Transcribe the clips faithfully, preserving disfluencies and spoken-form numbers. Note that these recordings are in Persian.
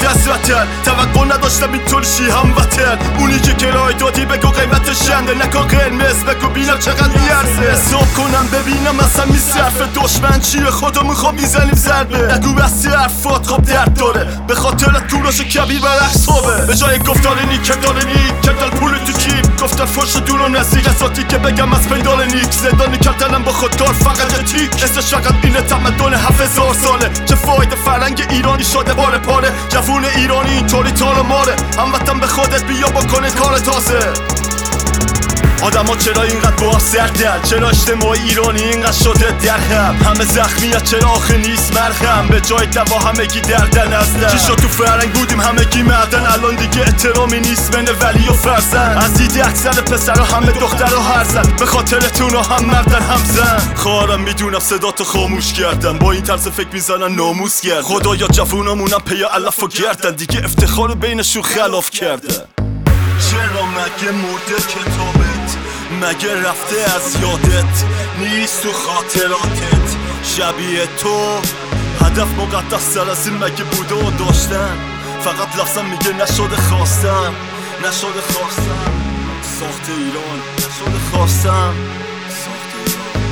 رفتی از وطن. توقع نداشتم اینطور شی هموطن. اونی که کرای دادی بگو قیمتش چنده، نکن قرمز بگو بینم چقدر میارزه. حساب کنم ببینم اصلا میصرفه. دشمن چیه خودمون خب میزنیم ضربه. نگو بستی حرفات خب درد داره، به خاطر طولش کبیر بر احسابه. به جای گفتار نیک داره نیک کردن پول تو جیب، گفتن فرش دور و نزدیک اساتی که بگم از پیدال نیک. زندانی کردنم با خودکار فقط یه تیک، اسمش فقط اینه تمدن هفت هزار ساله. چه فایده فرنگ ایرانی شده باره پاره، جوون ایرانی اینطوری تار ماره. هموطن به خودت بیا بکنه کار تازه. آدم ها چرا اینقدر با سردن؟ چرا اجتماع ایرانی اینقدر شده درهم؟ همه زخمی ها چرا آخه نیست مرهم؟ به جای دوا همگی دردن ازدن. چی شد تو فرنگ بودیم همگی مردن، الان دیگه احترامی نیست بین ولی و فرزند. از دیدی اکثر پسر ها همه دختر و هر زن، به خاطرتون ها هم مردن هم زن. خواهرم میدونم صدا تو خاموش کردم، با این طرز فکر میزنن ناموس گردن. خدایا جوونامونم پی علف و گردن، دیگه افتخار بینشون خلاف کردن. چرا مگه مرده کتابت؟ مگه رفته از یادت؟ نیست تو خاطراتت شبیه تو؟ هدف مقدس تر از این مگه بوده و داشتن؟ فقط لفظم میگه نشده خواستم، نشده خواستم. ساخت ایران نشده خواستم، ساخت ایران.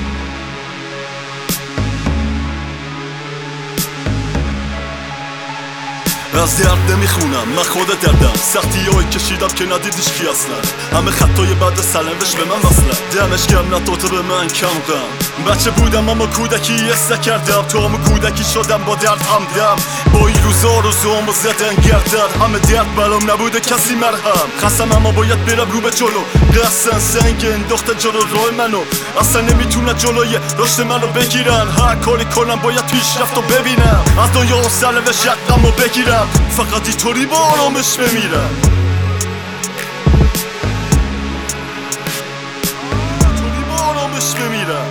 از درد نمیخونم من خود دردم، سختی هایی کشیدم که ندیدیش کی اصلا. همه خطای بعد سلندش به من وصلن، دمش گرم نداده به من کم غم. بچه بودم اما کودکی حس نکردم، تو همه کودکی شدم با درد همدم. با این روزا روزامو زدن گردن، همه درد برام نبوده کسی مرهم. خستم اما باید برم رو به جلو، قصن سنگ انداختن جلو راه منو. اصلا نمیتونن جلوی رشد منو بگیرن، هر کاری کنم باید پیشرفتو ببینم. از دنیا و سرنوشت یقمو بگیرم، فقط اینطوری با آرامش بمیرم. اینطوری با آرامش بمیرم.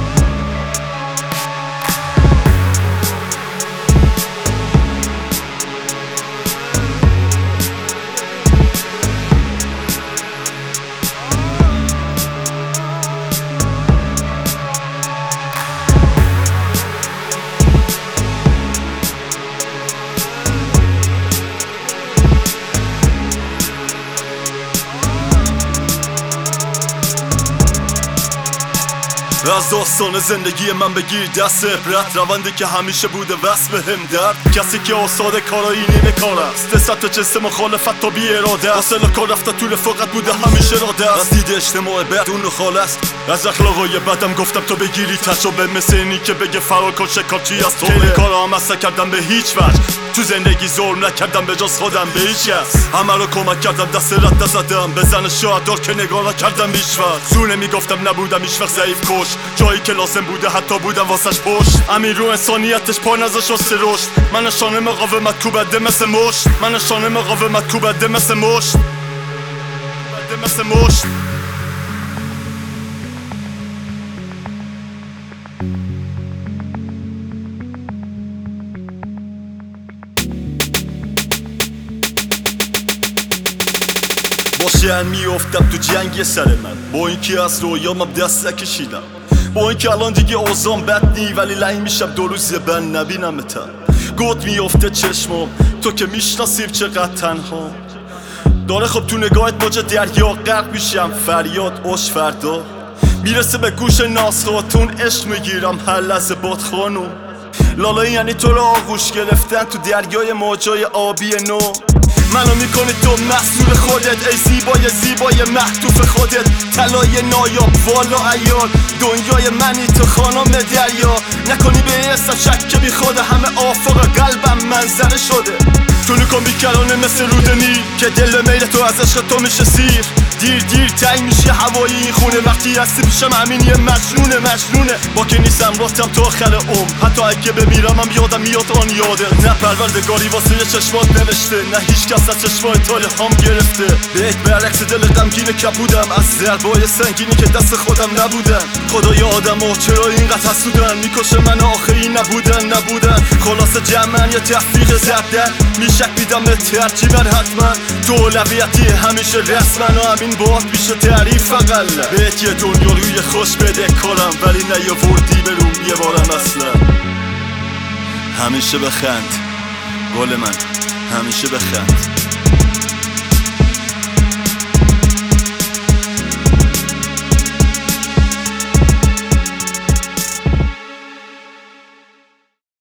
از داستان زندگی من بگیر دست عبرت، روندی که همیشه بوده وصل به هم درد. کسی که آساده کارایی نیمه کار است، دستت جنس مخالفت تا بی اراده است. اصلا کار رفته تو رفاقت بوده همیشه راده است. از دید اجتماع بعد اون خال است، از اخلاقای بدم گفتم تو بگیری تجربه. مثل اینی که بگه فرار کن شکارچی از تو. خیلی کارا هم اصلا کردم به هیچ وجه، تو زندگی ظلم نکردم به جز خودم به هیچ کس. همه رو کمک کردم دست رد نزدم، به زن شهدا که نگاه نکردم هیچ وقت. زونه میگفتم نبودم هیچ وقت ضعیف کش، جایی که لازم بوده حتی بودم واسش پشت. امیر رو انسانیتش پا نذاش واسه رشد، من نشانه مقاومت کوبنده مثل مشت. من نشانه مقاومت کوبنده مثل مشت، کوبنده مثل مشت. باشن میافتم تو جنگ سر من، با اینکه از رویامم دست نکشیدم. با اینکه الان دیگه اوضاعم بد نی، ولی لنگ میشم دو روز زبن نبینمتم. گوت میافته چشمم تو که میشناسیم چقدر تنها داره. خب تو نگاهت موج دریا غرق میشم، فریاد اوش فردا میرسه به گوش ناسخاتون. عشق میگیرم هر لحظه باد خانم. لالا یعنی تو رو آغوش گرفتن تو دریای موجای آبی نو. منو میکنی تو محصول خودت، ای زیبای زیبای محتوف خودت. طلای نایاب والا عیال، دنیای منی تو خانم دریا. نکنی به این حساب شک که بی خود همه آفاق قلبم منظره شده. تو نکن بیکرانه مثل رودنی که دل میل تو از عشق تو میشه سیر. دیر دیر تنگ میشه هوایی این خونه، وقتی هستی پیشم همین یه مجنونه مجنونه. با که نیستم راستم تا آخر عمر، حتی اگه بمیرم هم یادم میاد آن یاده. نه پروردگاری واسه چشمات نوشته، نه هیچ کس از چشمای تاله هم گرفته. بهت برعکس دل غمگین کبودم از ضربای سنگینی که دست خودم نبودن. خدایا آدم‌ها چرا اینقدر حسودن، میکشه من آخری نبودن نبودن. خلاص جمعن یه تفریق زدن، میشک بیدم به ترجیبن حتما. تو اولویتی همیشه رسمن و همین باید بیشه تعریف اقل. بهت یه دنیا روی خوش بده کارم، ولی نیاوردی بروم یه بارم اصلا. همیشه بخند گل من. همیشه بخند.